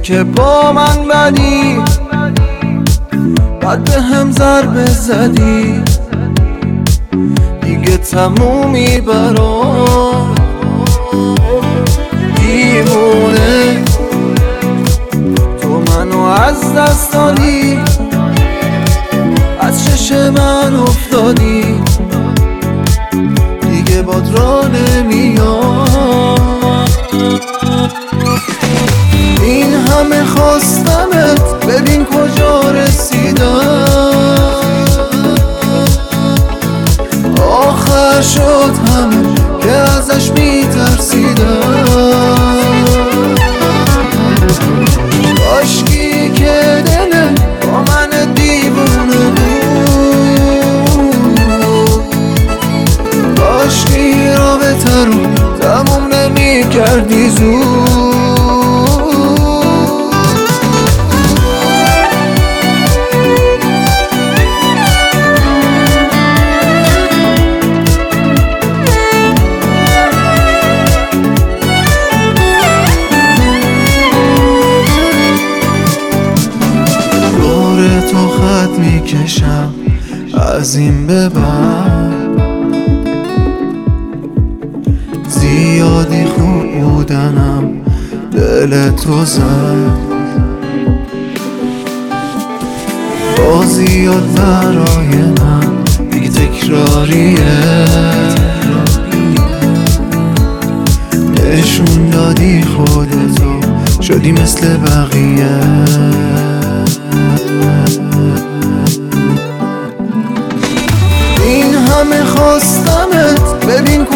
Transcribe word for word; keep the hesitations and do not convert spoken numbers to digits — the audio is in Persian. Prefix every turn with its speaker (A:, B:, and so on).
A: که با من بدی، بعد به هم ضربه زدی، دیگه تمومی برام دیوونه. تو منو از دست دادی، از چش من افتادی، دیگه باد را نمیام. این همه خواستمت، ببین کجا رسیدم. آخر شد همه که ازش میترسیدم. کاشکی که دله با من دیوونه بود، کاشکی رابطه رو تموم نمی کردی زود. تو خط میکشم از این به بعد، زیادی خوب بودنم دل تو زد. بازی یاد برای من دیگه تکراریه، نشون دادی خودتو شدی مثل بقیه. این همه خواستمت، ببین